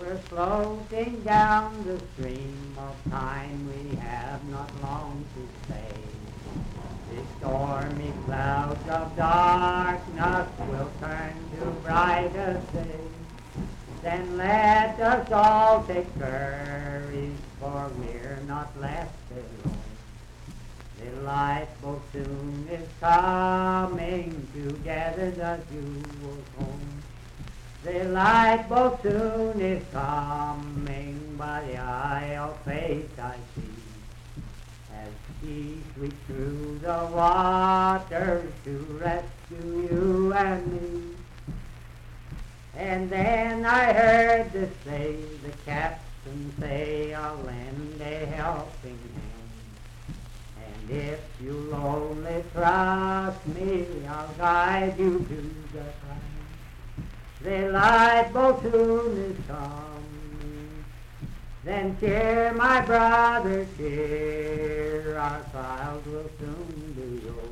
We're floating down the stream of time, we have not long to stay. The stormy clouds of darkness will turn to brightest day. Then let us all take courage, for we're not left alone. The lifeboat soon is coming to gather the jewels home. The lifeboat soon is coming, by the eye of faith I see, as she sweeps through the waters to rescue you and me. And then I heard the captain say, I'll lend a helping hand. And if you'll only trust me, I'll guide you to the land. The lifeboat soon is coming. Then cheer, my brother, cheer, our trials will soon be over.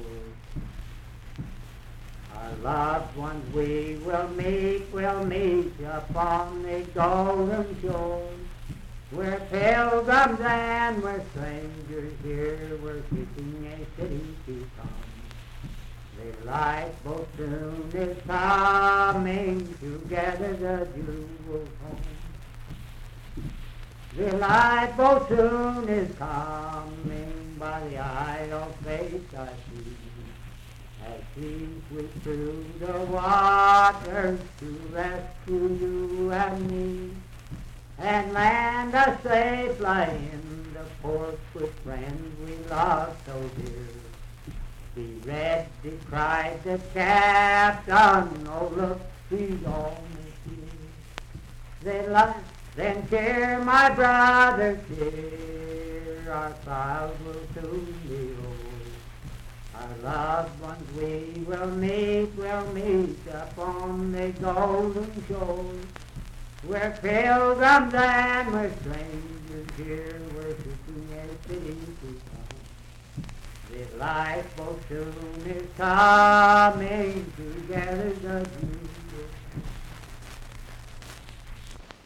Our loved ones we will meet upon the golden shore. We're pilgrims and we're strangers here, we're seeking a city to come. The lifeboat soon is coming to gather the jewels home. The lifeboat soon is coming, by the eye of faith I see, as she sweeps through the waters to rescue you and me, and land us safely in the port with friends we love so dear. Be ready, cried the captain, oh look, she's almost here. Then cheer, my brother, cheer, our trials will soon be over. Our loved ones we will meet upon the golden shore. We're pilgrims and we're strangers here, we're seeking a city to come. The lifeboat soon is coming to gather the jewels